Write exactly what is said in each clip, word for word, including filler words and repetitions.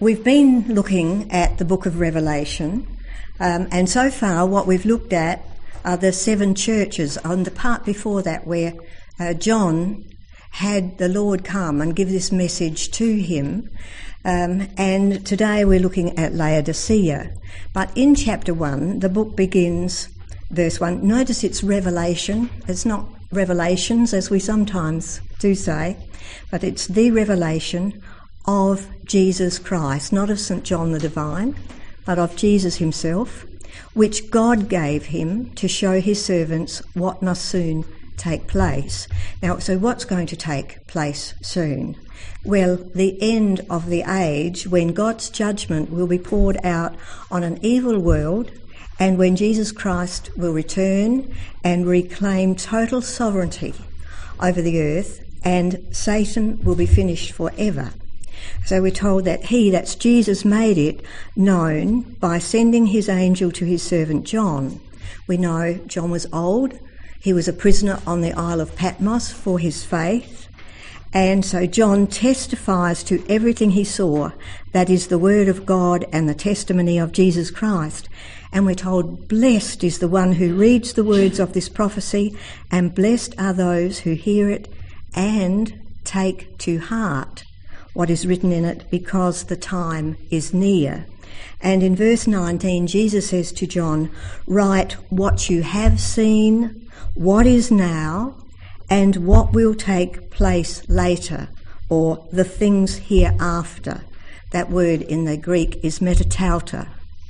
we've been looking at the book of Revelation, um, and so far what we've looked at are the seven churches on the part before that where uh, John had the Lord come and give this message to him. Um, and today we're looking at Laodicea. But in chapter one, the book begins, verse one. Notice it's revelation. It's not revelations, as we sometimes do say, but it's the revelation of Jesus Christ, not of Saint John the Divine, but of Jesus himself, which God gave him to show his servants what must soon take place. Now, so what's going to take place soon? Well, the end of the age when God's judgment will be poured out on an evil world, and when Jesus Christ will return and reclaim total sovereignty over the earth, and Satan will be finished forever. So we're told that he, that's Jesus, made it known by sending his angel to his servant John. We know John was old. He was a prisoner on the Isle of Patmos for his faith. And so John testifies to everything he saw, that is the word of God and the testimony of Jesus Christ. And we're told, blessed is the one who reads the words of this prophecy, and blessed are those who hear it and take to heart what is written in it, because the time is near. And in verse nineteen, Jesus says to John, write what you have seen, what is now, and what will take place later, or the things hereafter. That word in the Greek is metatauta,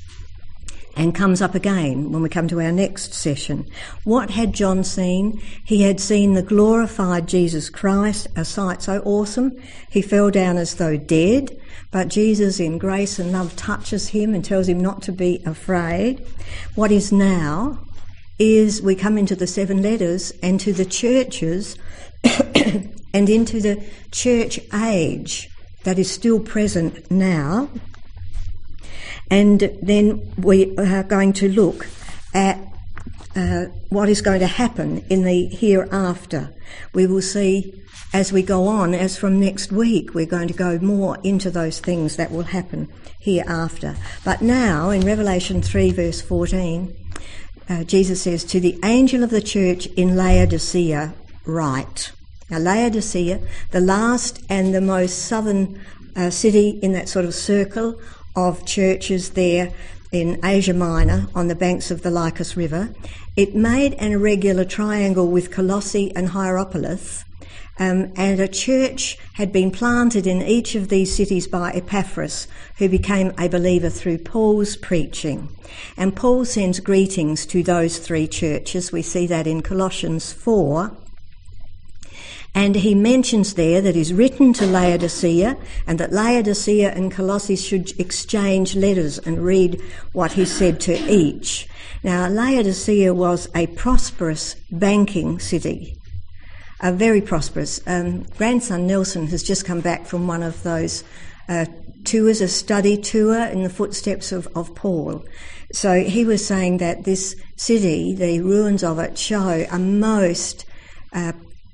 and comes up again when we come to our next session. What had John seen? He had seen the glorified Jesus Christ, a sight so awesome he fell down as though dead, but Jesus in grace and love touches him and tells him not to be afraid. What is now is we come into the seven letters and to the churches and into the church age that is still present now. And then we are going to look at uh, what is going to happen in the hereafter. We will see as we go on, as from next week, we're going to go more into those things that will happen hereafter. But now, in Revelation three, verse fourteen, uh, Jesus says, to the angel of the church in Laodicea, write. Now, Laodicea, the last and the most southern uh, city in that sort of circle of churches there in Asia Minor on the banks of the Lycus River. It made an irregular triangle with Colossae and Hierapolis, um, and a church had been planted in each of these cities by Epaphras, who became a believer through Paul's preaching. And Paul sends greetings to those three churches. We see that in Colossians four. And he mentions there that is written to Laodicea, and that Laodicea and Colossae should exchange letters and read what he said to each. Now, Laodicea was a prosperous banking city, a very prosperous. Um, grandson Nelson has just come back from one of those uh, tours, a study tour in the footsteps of, of Paul. So he was saying that this city, the ruins of it, show a most uh,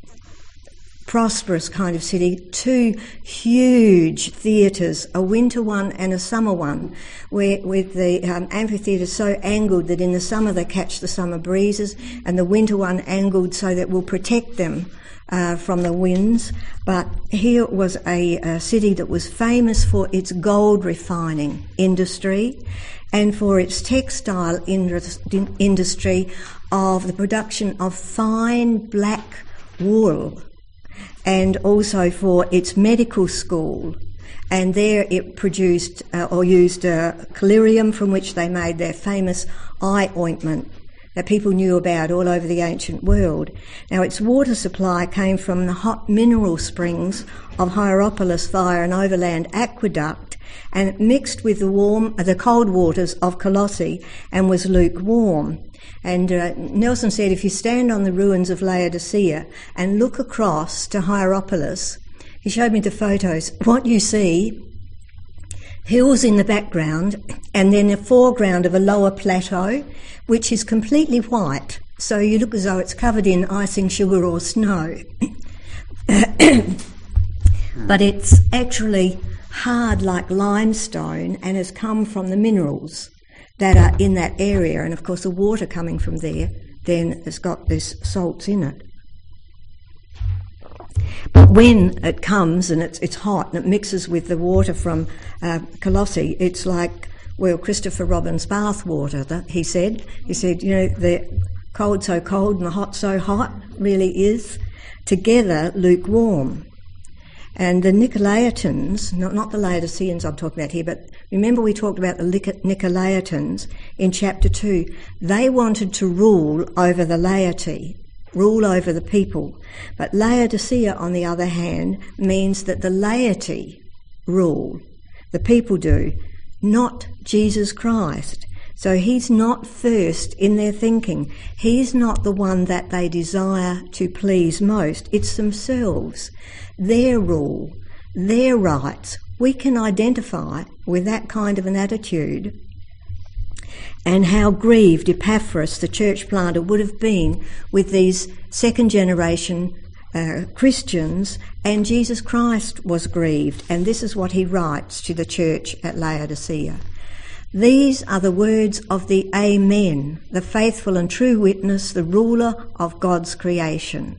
prosperous kind of city, two huge theatres, a winter one and a summer one, where with the um, amphitheatre so angled that in the summer they catch the summer breezes, and the winter one angled so that will protect them uh, from the winds. But here was a, a city that was famous for its gold refining industry and for its textile industry of the production of fine black wool, and also for its medical school. And there it produced uh, or used uh, collyrium, from which they made their famous eye ointment that people knew about all over the ancient world. Now, its water supply came from the hot mineral springs of Hierapolis via an overland aqueduct, and it mixed with the warm, uh, the cold waters of Colossae, and was lukewarm. And uh, Nelson said, if you stand on the ruins of Laodicea and look across to Hierapolis, he showed me the photos, what you see, hills in the background, and then a foreground of a lower plateau, which is completely white. So you look as though it's covered in icing sugar or snow. But it's actually hard like limestone and has come from the minerals that are in that area. And of course the water coming from there then has got this salts in it. But when it comes and it's it's hot and it mixes with the water from uh, Colossae, it's like, well, Christopher Robin's bath water, that he said. He said, you know, the cold so cold and the hot so hot really is together lukewarm. And the Nicolaitans, not, not the Laodiceans I'm talking about here, but remember we talked about the Nicolaitans in chapter two. They wanted to rule over the laity, rule over the people. But Laodicea, on the other hand, means that the laity rule. The people do, not Jesus Christ. So he's not first in their thinking. He's not the one that they desire to please most. It's themselves, their rule, their rights. We can identify with that kind of an attitude. And how grieved Epaphras, the church planter, would have been with these second generation uh, Christians, and Jesus Christ was grieved. And this is what he writes to the church at Laodicea. These are the words of the Amen, the faithful and true witness, the ruler of God's creation.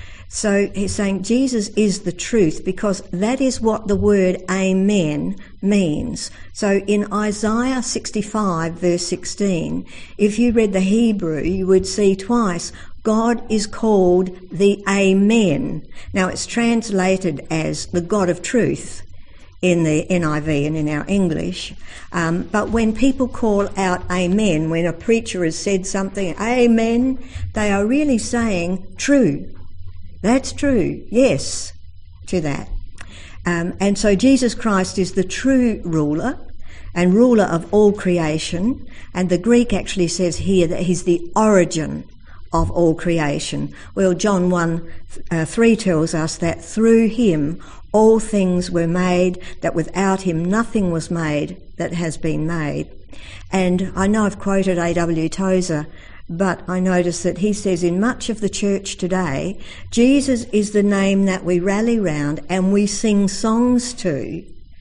So he's saying Jesus is the truth, because that is what the word Amen means. So in Isaiah sixty-five verse sixteen, if you read the Hebrew, you would see twice God is called the Amen. Now it's translated as the God of truth in the N I V and in our English. Um, but when people call out amen, when a preacher has said something, amen, they are really saying true. That's true, yes, to that. Um, and so Jesus Christ is the true ruler and ruler of all creation. And the Greek actually says here that he's the origin of all creation. Well, John one uh, three tells us that through him all things were made, that without him nothing was made that has been made. And I know I've quoted A W Tozer, but I notice that he says in much of the church today, Jesus is the name that we rally round and we sing songs to,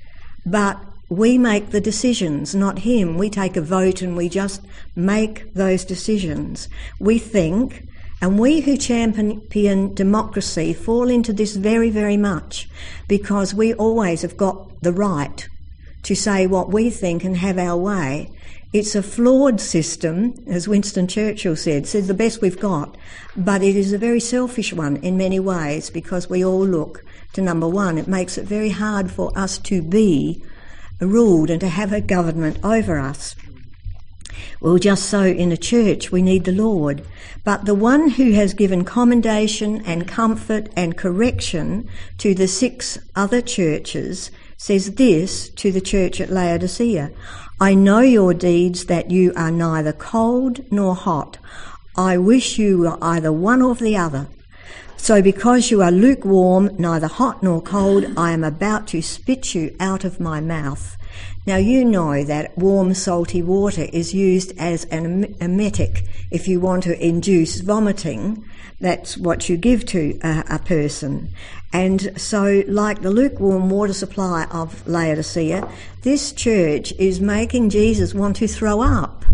but we make the decisions, not him. We take a vote and we just make those decisions. We think, and we who champion democracy fall into this very, very much, because we always have got the right to say what we think and have our way. It's a flawed system, as Winston Churchill said, said the best we've got, but it is a very selfish one in many ways, because we all look to number one. It makes it very hard for us to be ruled and to have a government over us. Well, just so in a church we need the Lord. But the one who has given commendation and comfort and correction to the six other churches says this to the church at Laodicea: I know your deeds, that you are neither cold nor hot. I wish you were either one or the other. So because you are lukewarm, neither hot nor cold, I am about to spit you out of my mouth. Now you know that warm salty water is used as an emetic if you want to induce vomiting. That's what you give to a, a person. And so like the lukewarm water supply of Laodicea, this church is making Jesus want to throw up.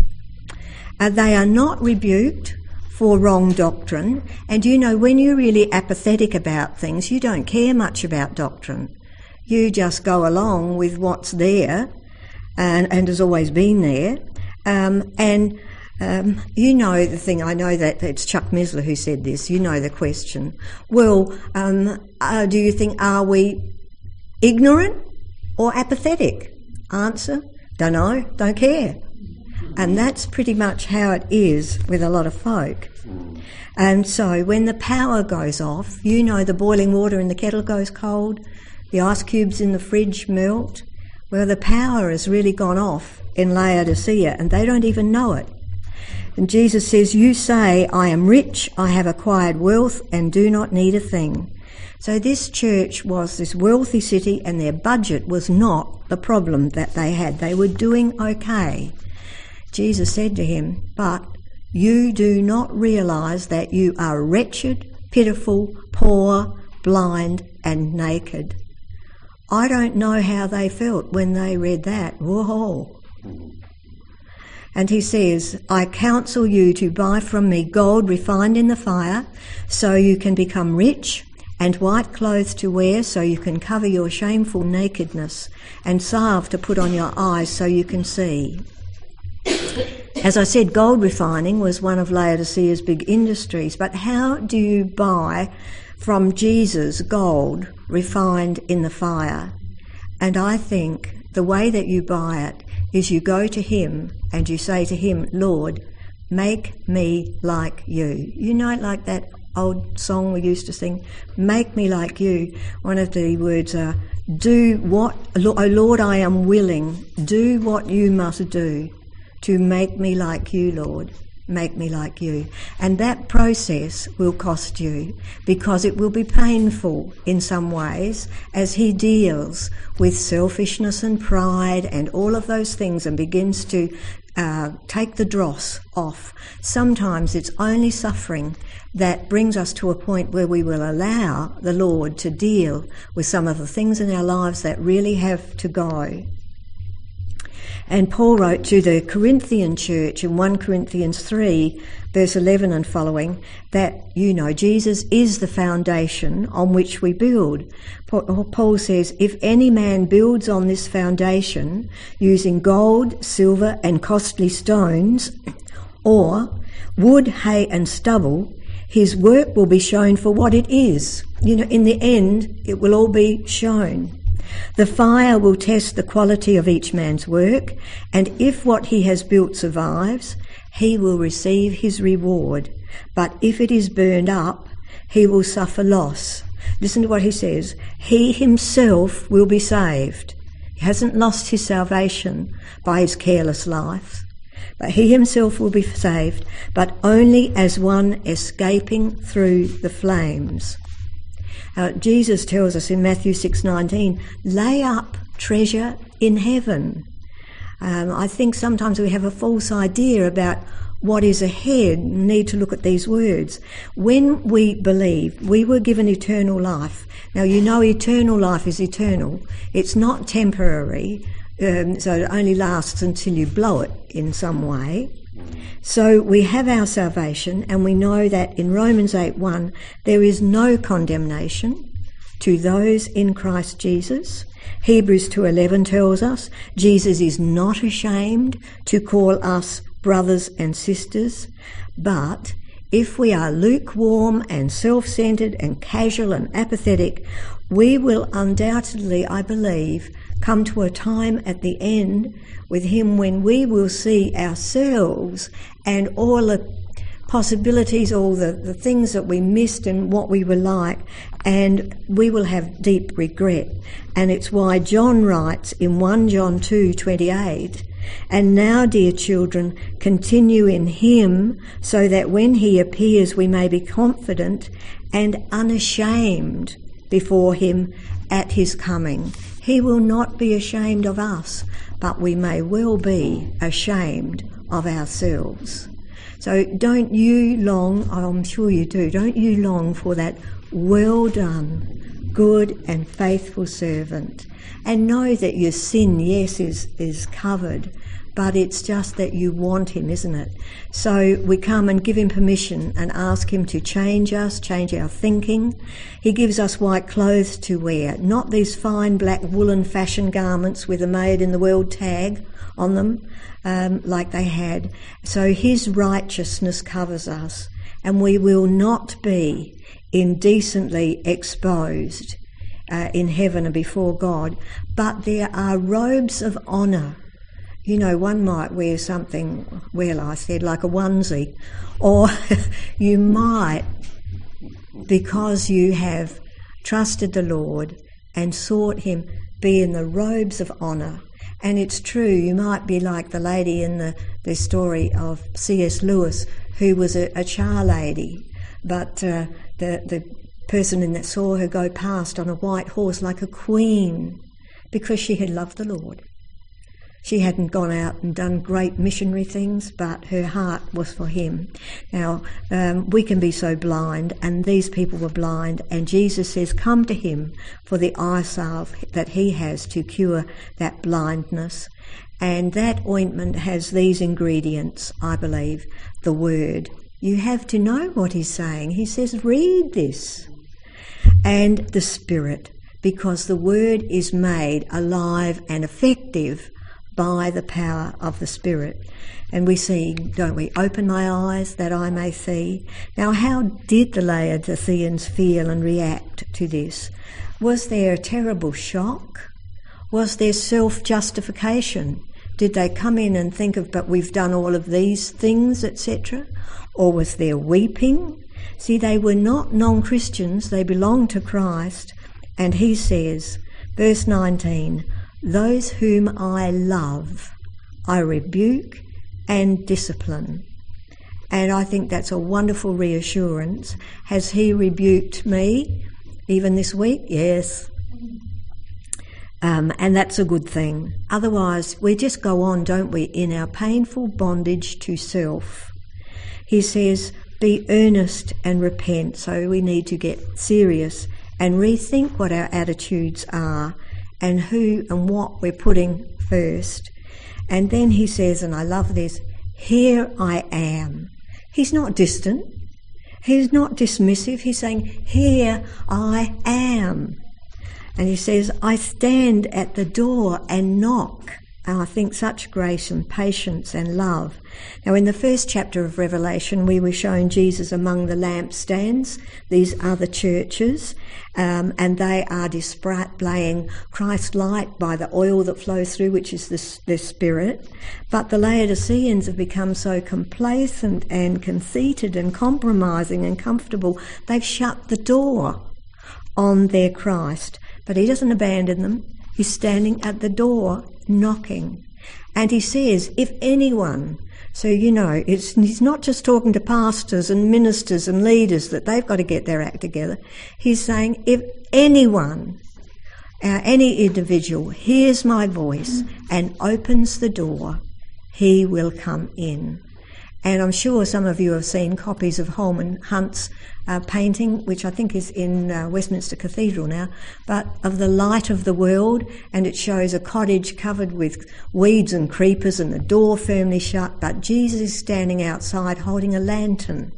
Uh, they are not rebuked for wrong doctrine. And you know, when you're really apathetic about things, you don't care much about doctrine. You just go along with what's there and, and has always been there. Um, and um, you know the thing, I know that it's Chuck Missler who said this, you know the question. Well, um, uh, do you think, are we ignorant or apathetic? Answer, don't know, don't care. And that's pretty much how it is with a lot of folk. And so when the power goes off, you know the boiling water in the kettle goes cold, the ice cubes in the fridge melt. Well, the power has really gone off in Laodicea and they don't even know it. And Jesus says, you say, I am rich, I have acquired wealth and do not need a thing. So this church was this wealthy city and their budget was not the problem that they had. They were doing okay. Jesus said to him, but you do not realise that you are wretched, pitiful, poor, blind and naked. I don't know how they felt when they read that. Whoa. And he says, I counsel you to buy from me gold refined in the fire, so you can become rich, and white clothes to wear, so you can cover your shameful nakedness, and salve to put on your eyes, so you can see. As I said, gold refining was one of Laodicea's big industries, but how do you buy from Jesus gold refined in the fire? And I think the way that you buy it is you go to him and you say to him, Lord, make me like you. You know, like that old song we used to sing, make me like you. One of the words are, do what, oh Lord, I am willing, do what you must do to make me like you, Lord. Make me like you. And that process will cost you, because it will be painful in some ways as he deals with selfishness and pride and all of those things and begins to uh, take the dross off. Sometimes it's only suffering that brings us to a point where we will allow the Lord to deal with some of the things in our lives that really have to go. And Paul wrote to the Corinthian church in First Corinthians three, verse eleven and following, that, you know, Jesus is the foundation on which we build. Paul says, if any man builds on this foundation using gold, silver and costly stones, or wood, hay and stubble, his work will be shown for what it is. You know, in the end, it will all be shown. The fire will test the quality of each man's work, and if what he has built survives, he will receive his reward. But if it is burned up, he will suffer loss. Listen to what he says. He himself will be saved. He hasn't lost his salvation by his careless life, but he himself will be saved, but only as one escaping through the flames. Uh, Jesus tells us in Matthew six nineteen, lay up treasure in heaven. Um, I think sometimes we have a false idea about what is ahead. We need to look at these words. When we believe, we were given eternal life. Now, you know, eternal life is eternal. It's not temporary, um, so it only lasts until you blow it in some way. So we have our salvation, and we know that in Romans eight one there is no condemnation to those in Christ Jesus. Hebrews two eleven tells us Jesus is not ashamed to call us brothers and sisters, but if we are lukewarm and self-centred and casual and apathetic, we will undoubtedly, I believe, come to a time at the end with him when we will see ourselves and all the possibilities, all the, the things that we missed and what we were like, and we will have deep regret. And it's why John writes in First John two twenty-eight, and now, dear children, continue in him, so that when he appears we may be confident and unashamed before him at his coming. He will not be ashamed of us, but we may well be ashamed of ourselves. So don't you long, I'm sure you do, don't you long for that well done, good and faithful servant, and know that your sin, yes, is, is covered, but it's just that you want him, isn't it? So we come and give him permission and ask him to change us, change our thinking. He gives us white clothes to wear, not these fine black woolen fashion garments with a made in the world tag on them, um, like they had. So his righteousness covers us, and we will not be indecently exposed uh, in heaven and before God, but there are robes of honour. You know, one might wear something, well, I said, like a onesie, or you might, because you have trusted the Lord and sought him, be in the robes of honour. And it's true, you might be like the lady in the, the story of C S Lewis, who was a, a char lady, but uh, the, the person in that saw her go past on a white horse like a queen, because she had loved the Lord. She hadn't gone out and done great missionary things, but her heart was for him. Now, um, we can be so blind, and these people were blind, and Jesus says, come to him for the eye salve that he has to cure that blindness. And that ointment has these ingredients, I believe. The Word. You have to know what he's saying. He says, read this. And the Spirit, because the Word is made alive and effective by the power of the Spirit. And we see, don't we, open my eyes that I may see. Now, how did the Laodiceans feel and react to this? Was there a terrible shock? Was there self-justification? Did they come in and think of, but we've done all of these things, et cetera? Or was there weeping? See, they were not non-Christians, they belonged to Christ. And he says, verse nineteen, those whom I love, I rebuke and discipline. And I think that's a wonderful reassurance. Has he rebuked me even this week? Yes. Um, and that's a good thing. Otherwise, we just go on, don't we, in our painful bondage to self. He says, be earnest and repent. So we need to get serious and rethink what our attitudes are and who and what we're putting first. And then he says, and I love this, here I am. He's not distant. He's not dismissive. He's saying, here I am. And he says, I stand at the door and knock. And I think such grace and patience and love. Now, in the first chapter of Revelation, we were shown Jesus among the lampstands. These are the churches, um, and they are displaying Christ's light by the oil that flows through, which is the, the Spirit. But the Laodiceans have become so complacent and conceited and compromising and comfortable, they've shut the door on their Christ. But he doesn't abandon them. He's standing at the door knocking. And he says, if anyone, so you know, it's, he's not just talking to pastors and ministers and leaders that they've got to get their act together. He's saying, if anyone, uh, any individual hears my voice and opens the door, he will come in. And I'm sure some of you have seen copies of Holman Hunt's uh, painting, which I think is in uh, Westminster Cathedral now, but of the light of the world, and it shows a cottage covered with weeds and creepers and the door firmly shut, but Jesus is standing outside holding a lantern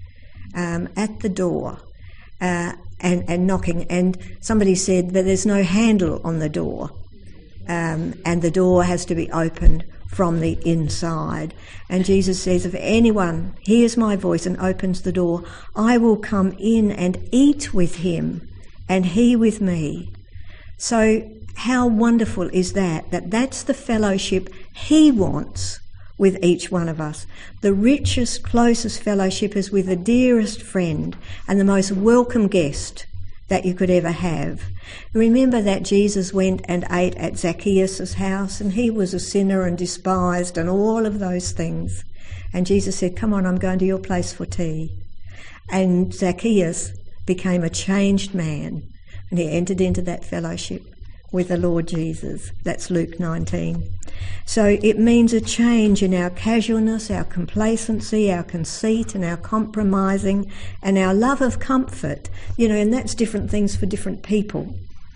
um, at the door uh, and, and knocking. And somebody said that there's no handle on the door, um, and the door has to be opened from the inside. And Jesus says, if anyone hears my voice and opens the door, I will come in and eat with him and he with me. So how wonderful is that? That that's the fellowship he wants with each one of us. The richest, closest fellowship is with the dearest friend and the most welcome guest that you could ever have. Remember that Jesus went and ate at Zacchaeus' house, and he was a sinner and despised and all of those things. And Jesus said, come on, I'm going to your place for tea. And Zacchaeus became a changed man, and he entered into that fellowship with the Lord Jesus. That's Luke nineteen. So it means a change in our casualness, our complacency, our conceit and our compromising and our love of comfort. You know, and that's different things for different people.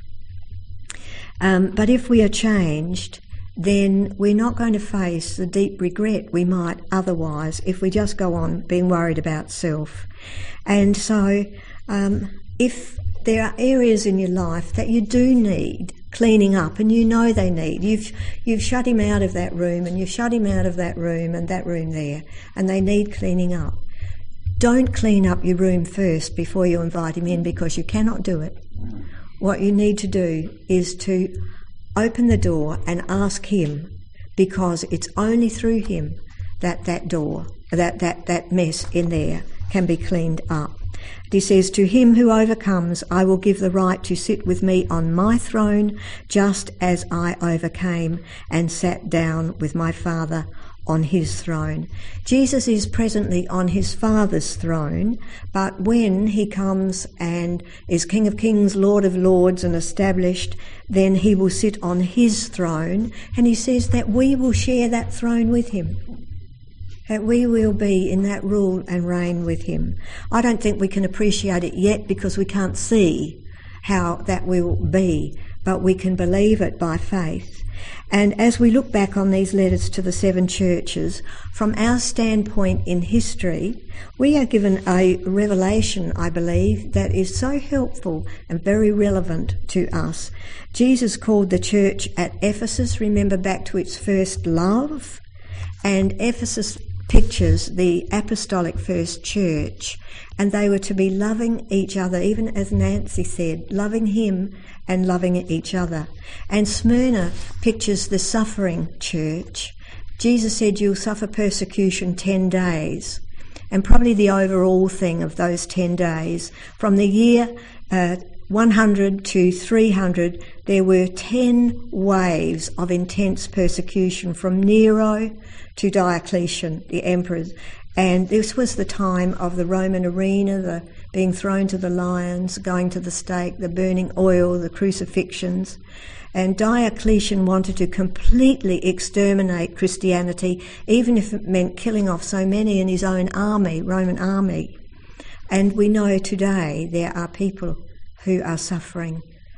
Um, but if we are changed, then we're not going to face the deep regret we might otherwise if we just go on being worried about self. And so um, if there are areas in your life that you do need cleaning up, and you know they need. You've you've shut him out of that room, and you've shut him out of that room and that room there, and they need cleaning up. Don't clean up your room first before you invite him in, because you cannot do it. What you need to do is to open the door and ask him, because it's only through him that that door, that, that, that mess in there can be cleaned up. He says, to him who overcomes, I will give the right to sit with me on my throne, just as I overcame and sat down with my Father on his throne. Jesus is presently on his Father's throne, but when he comes and is King of Kings, Lord of Lords and established, then he will sit on his throne, and he says that we will share that throne with him. That we will be in that rule and reign with him. I don't think we can appreciate it yet because we can't see how that will be, but we can believe it by faith. And as we look back on these letters to the seven churches, from our standpoint in history, we are given a revelation, I believe, that is so helpful and very relevant to us. Jesus called the church at Ephesus, remember, back to its first love, and Ephesus pictures the apostolic first church, and they were to be loving each other, even as Nancy said, loving him and loving each other. And Smyrna pictures the suffering church. Jesus said you'll suffer persecution ten days, and probably the overall thing of those ten days, from the year uh, one hundred to three hundred, there were ten waves of intense persecution from Nero to Diocletian, the emperors. And this was the time of the Roman arena, the being thrown to the lions, going to the stake, the burning oil, the crucifixions. And Diocletian wanted to completely exterminate Christianity, even if it meant killing off so many in his own army, Roman army. And we know today there are people who are suffering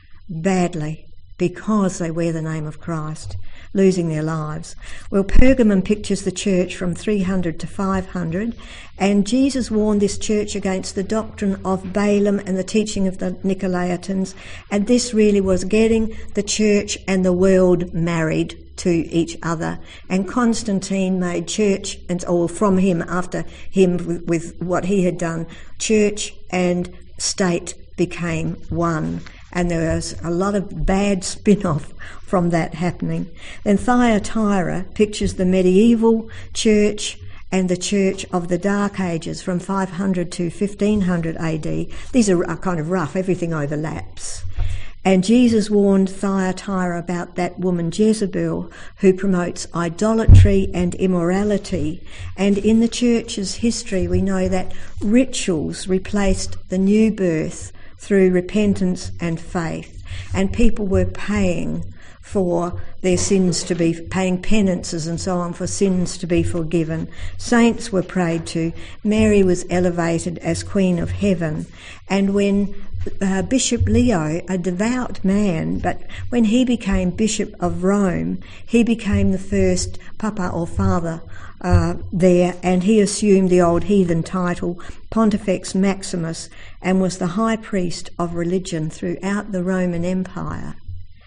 badly because they wear the name of Christ, losing their lives. Well, Pergamum pictures the church from three hundred to five hundred, and Jesus warned this church against the doctrine of Balaam and the teaching of the Nicolaitans, and this really was getting the church and the world married to each other. And Constantine made church, and or from him, after him, with, with what he had done, church and state became one. And there was a lot of bad spin-off from that happening. Then Thyatira pictures the medieval church and the church of the Dark Ages from five hundred to fifteen hundred A D. These are, are kind of rough, everything overlaps. And Jesus warned Thyatira about that woman Jezebel who promotes idolatry and immorality. And in the church's history we know that rituals replaced the new birth through repentance and faith, and people were paying for their sins to be, paying penances and so on for sins to be forgiven. Saints were prayed to. Mary was elevated as Queen of Heaven. And when uh, Bishop Leo, a devout man, but when he became Bishop of Rome, he became the first Papa or Father Uh, there, and he assumed the old heathen title Pontifex Maximus and was the high priest of religion throughout the Roman Empire.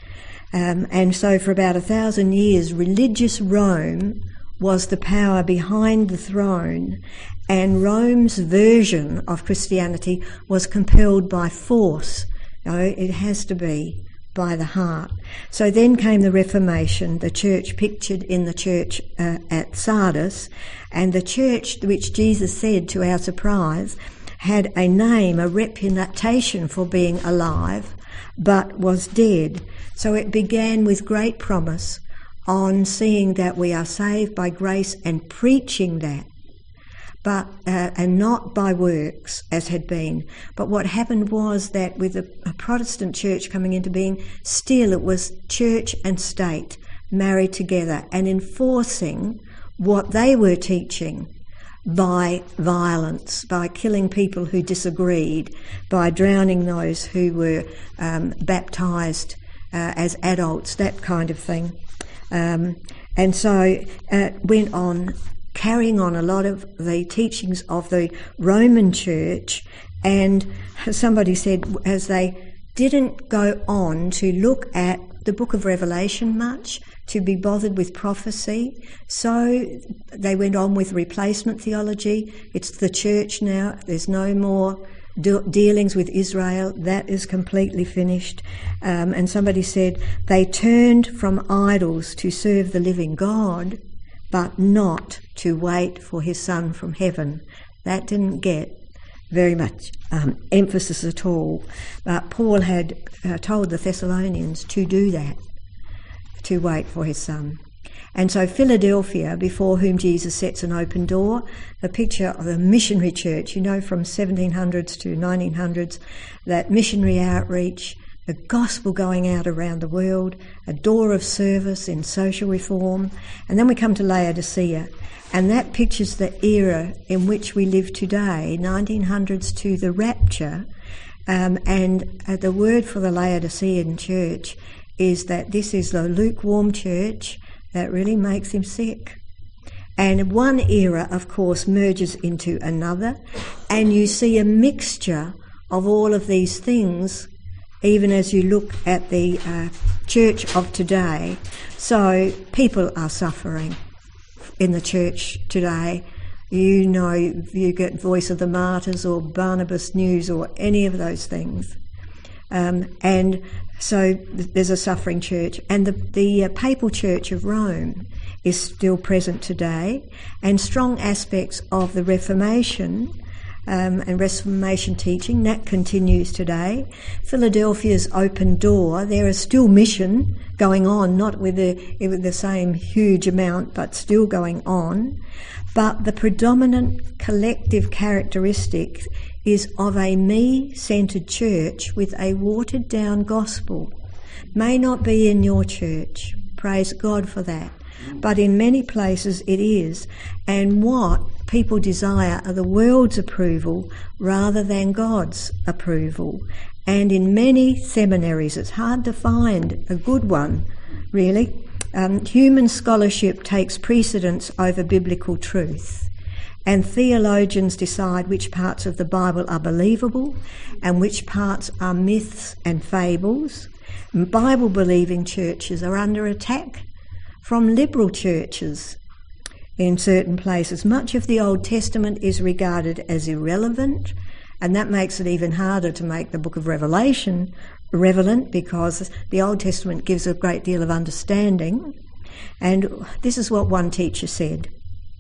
Um, and so for about a thousand years religious Rome was the power behind the throne, and Rome's version of Christianity was compelled by force. No, it has to be by the heart. So then came the Reformation, the church pictured in the church uh, at Sardis, and the church which Jesus said, to our surprise, had a name, a reputation for being alive, but was dead. So it began with great promise on seeing that we are saved by grace and preaching that, but uh, and not by works as had been. But what happened was that with a, a Protestant church coming into being, still it was church and state married together and enforcing what they were teaching by violence, by killing people who disagreed, by drowning those who were um, baptised uh, as adults, that kind of thing. Um, and so it uh, went on, carrying on a lot of the teachings of the Roman Church. And somebody said, as they didn't go on to look at the book of Revelation much, to be bothered with prophecy, so they went on with replacement theology. It's the church now. There's no more de- dealings with Israel. That is completely finished. Um, and somebody said they turned from idols to serve the living God, but not to wait for his Son from heaven. That didn't get very much um, emphasis at all. But Paul had uh, told the Thessalonians to do that, to wait for his Son. And so Philadelphia, before whom Jesus sets an open door, the picture of a missionary church, you know, from seventeen hundreds to nineteen hundreds, that missionary outreach, the gospel going out around the world, a door of service in social reform. And then we come to Laodicea, and that pictures the era in which we live today, nineteen hundreds to the rapture. Um, and uh, the word for the Laodicean church is that this is the lukewarm church that really makes him sick. And one era, of course, merges into another, and you see a mixture of all of these things, even as you look at the uh, church of today. So people are suffering in the church today. You know, you get Voice of the Martyrs or Barnabas News or any of those things. Um, and so there's a suffering church. And the, the uh, Papal Church of Rome is still present today, and strong aspects of the Reformation um, and Reformation teaching, that continues today. Philadelphia's open door, there is still mission going on, not with the, with the same huge amount, but still going on. But the predominant collective characteristic is of a me-centred church with a watered-down gospel. May not be in your church, praise God for that, but in many places it is. And what people desire are the world's approval rather than God's approval. And in many seminaries, it's hard to find a good one, really. Um, human scholarship takes precedence over biblical truth, and theologians decide which parts of the Bible are believable and which parts are myths and fables. Bible-believing churches are under attack from liberal churches in certain places. Much of the Old Testament is regarded as irrelevant, and that makes it even harder to make the book of Revelation relevant, because the Old Testament gives a great deal of understanding. And this is what one teacher said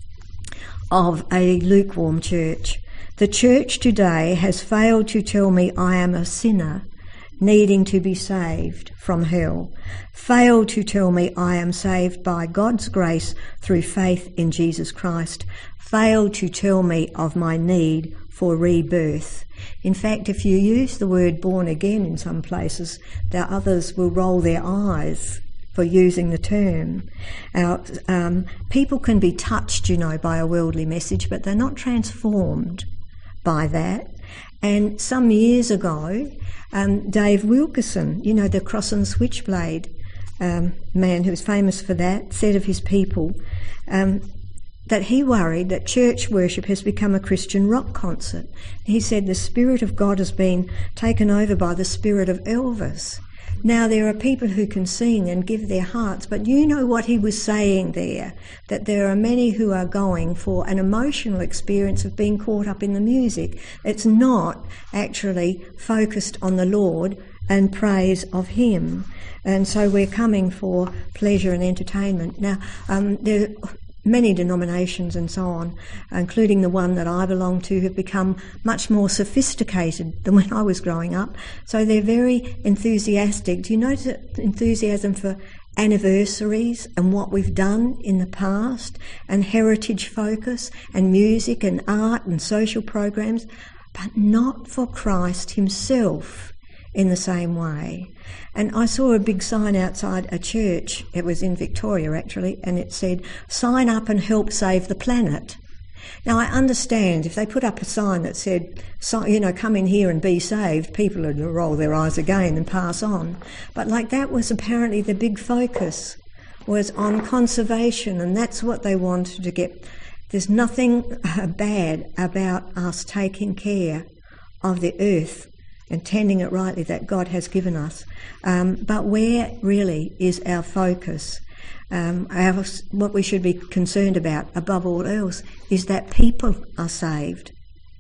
of a lukewarm church: the church today has failed to tell me I am a sinner needing to be saved from hell, failed to tell me I am saved by God's grace through faith in Jesus Christ, failed to tell me of my need for rebirth. In fact, if you use the word born again in some places, the others will roll their eyes for using the term. Now, um, people can be touched, you know, by a worldly message, but they're not transformed by that. And some years ago, um, Dave Wilkerson, you know, the cross and switchblade um, man who's famous for that, said of his people um, that he worried that church worship has become a Christian rock concert. He said the Spirit of God has been taken over by the spirit of Elvis. Now, there are people who can sing and give their hearts, but you know what he was saying there, that there are many who are going for an emotional experience of being caught up in the music. It's not actually focused on the Lord and praise of him. And so we're coming for pleasure and entertainment. Now, um, there many denominations and so on, including the one that I belong to, have become much more sophisticated than when I was growing up. So they're very enthusiastic. Do you notice enthusiasm for anniversaries and what we've done in the past, and heritage focus and music and art and social programs, but not for Christ himself in the same way. And I saw a big sign outside a church. It was in Victoria, actually, and it said, "Sign up and help save the planet." Now, I understand if they put up a sign that said, you know, come in here and be saved, people would roll their eyes again and pass on. But like that was apparently the big focus, was on conservation, and that's what they wanted to get. There's nothing bad about us taking care of the earth and tending it rightly that God has given us. Um, but where really is our focus? Um, our, what we should be concerned about above all else is that people are saved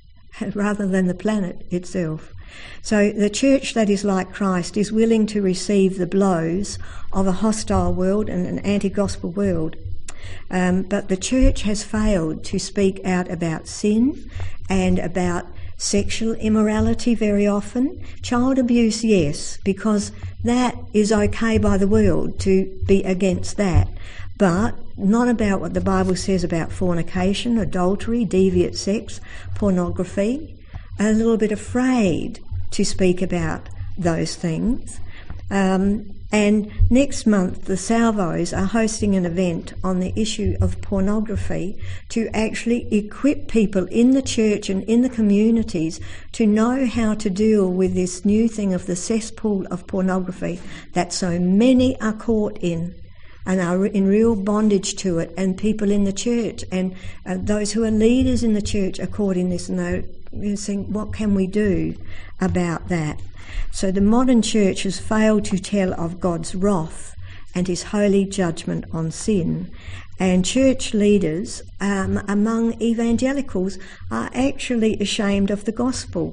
rather than the planet itself. So the church that is like Christ is willing to receive the blows of a hostile world and an anti-gospel world. Um, but the church has failed to speak out about sin and about sexual immorality very often. Child abuse, yes, because that is okay by the world to be against that. but not about what the Bible says about fornication, adultery, deviant sex, pornography. A little bit afraid to speak about those things. Um, and next month the Salvos are hosting an event on the issue of pornography to actually equip people in the church and in the communities to know how to deal with this new thing of the cesspool of pornography that so many are caught in and are in real bondage to it, and people in the church and uh, those who are leaders in the church are caught in this, and they're saying, what can we do about that? So the modern church has failed to tell of God's wrath and his holy judgment on sin. And church leaders um, among evangelicals are actually ashamed of the gospel.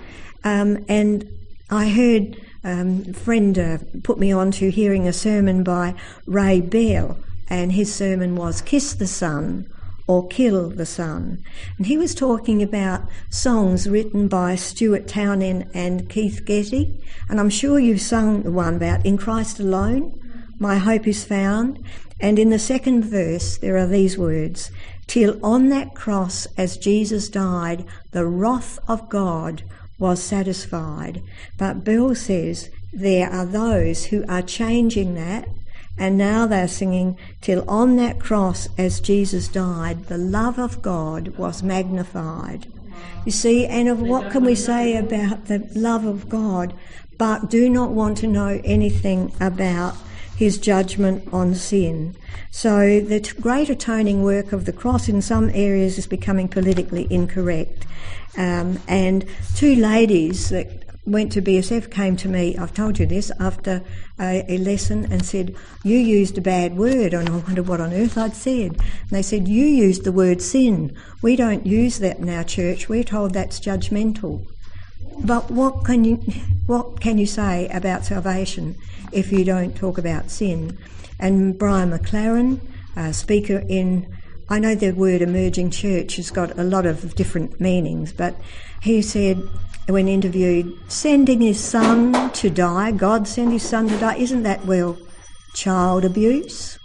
Um, and I heard um, a friend uh, put me on to hearing a sermon by Ray Bell, and his sermon was Kiss the Son or Kill the Son. And he was talking about songs written by Stuart Townend and Keith Getty, and I'm sure you've sung the one about In Christ Alone, My Hope is Found. And in the second verse there are these words, till on that cross as Jesus died, the wrath of God was satisfied. But Bell says there are those who are changing that, and now they're singing, till on that cross as Jesus died, the love of God was magnified. You see, and of what can we say about the love of God, but do not want to know anything about his judgment on sin. So the great atoning work of the cross in some areas is becoming politically incorrect. Um, and two ladies that went to B S F came to me, I've told you this, after a, a lesson and said, you used a bad word, and I wondered what on earth I'd said. And they said, you used the word sin. We don't use that in our church. We're told that's judgmental. But what can you what can you say about salvation if you don't talk about sin? And Brian McLaren, a speaker in, I know the word emerging church has got a lot of different meanings, but he said, when interviewed, sending his son to die, God sent his son to die, isn't that, well, child abuse?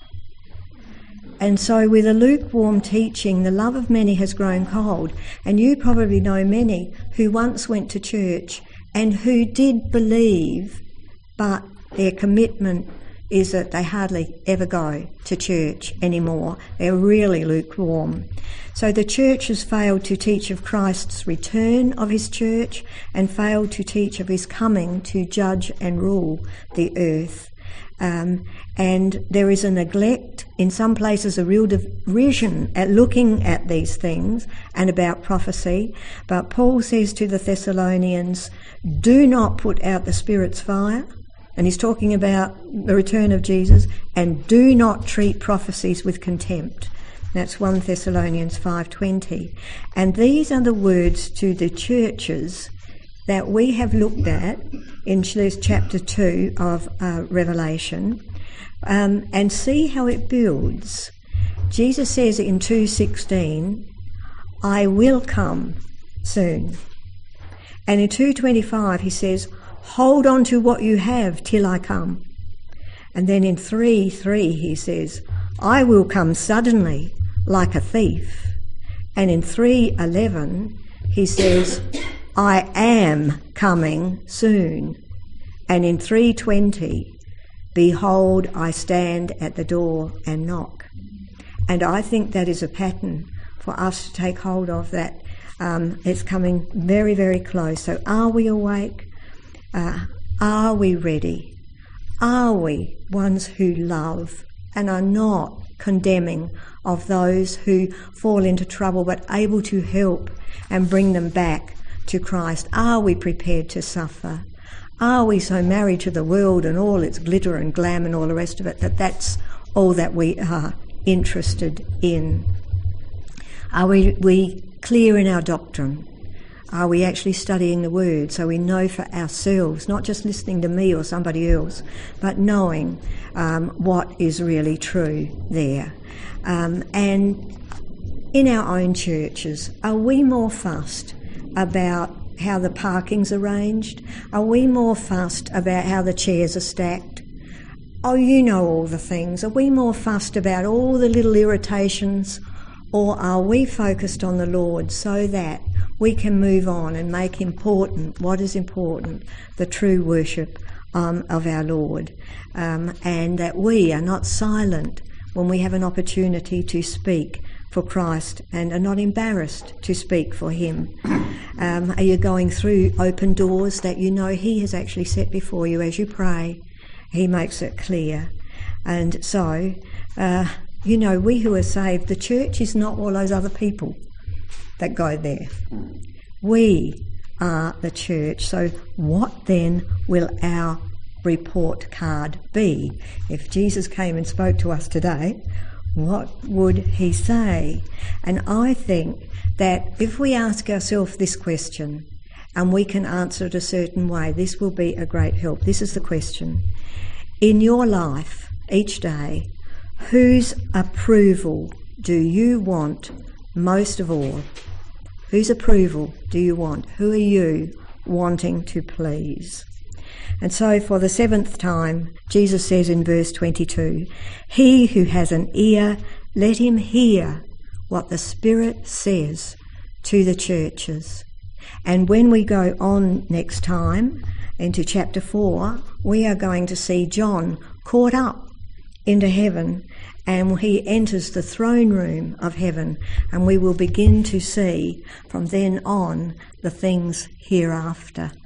And so with a lukewarm teaching, the love of many has grown cold. And you probably know many who once went to church and who did believe, but their commitment is that they hardly ever go to church anymore. They're really lukewarm. So the church has failed to teach of Christ's return of his church and failed to teach of his coming to judge and rule the earth. Um, and there is a neglect, in some places a real derision at looking at these things and about prophecy. But Paul says to the Thessalonians, do not put out the Spirit's fire. And he's talking about the return of Jesus, and do not treat prophecies with contempt. That's First Thessalonians five twenty. And these are the words to the churches that we have looked at in chapter two of uh, Revelation, um, and see how it builds. Jesus says in two sixteen, I will come soon. And in two twenty-five he says, hold on to what you have till I come. And then in three three he says, I will come suddenly like a thief. And in three eleven he says, I am coming soon. And in three twenty, behold, I stand at the door and knock. And I think that is a pattern for us to take hold of, that um, it's coming very, very close. So are we awake? Uh, are we ready? Are we ones who love and are not condemning of those who fall into trouble, but able to help and bring them back to Christ? Are we prepared to suffer? Are we so married to the world and all its glitter and glam and all the rest of it that that's all that we are interested in? Are we, we clear in our doctrine? Are we actually studying the Word so we know for ourselves, not just listening to me or somebody else, but knowing um, what is really true there? Um, and in our own churches, are we more fussed about how the parking's arranged? Are we more fussed about how the chairs are stacked? oh, you know all the things. Are we more fussed about all the little irritations, or are we focused on the Lord so that we can move on and make important what is important, the true worship um, of our Lord, um, and that we are not silent when we have an opportunity to speak for Christ and are not embarrassed to speak for him? Um, are you going through open doors that you know he has actually set before you as you pray? He makes it clear. And so, uh, you know, we who are saved, the church is not all those other people that go there. We are the church. So what then will our report card be? If Jesus came and spoke to us today, what would he say? And I think that if we ask ourselves this question and we can answer it a certain way, this will be a great help. This is the question. In your life, each day, whose approval do you want most of all? Whose approval do you want? Who are you wanting to please? And so for the seventh time, Jesus says in verse twenty-two, he who has an ear, let him hear what the Spirit says to the churches. And when we go on next time into chapter four, we are going to see John caught up into heaven, and he enters the throne room of heaven, and we will begin to see from then on the things hereafter.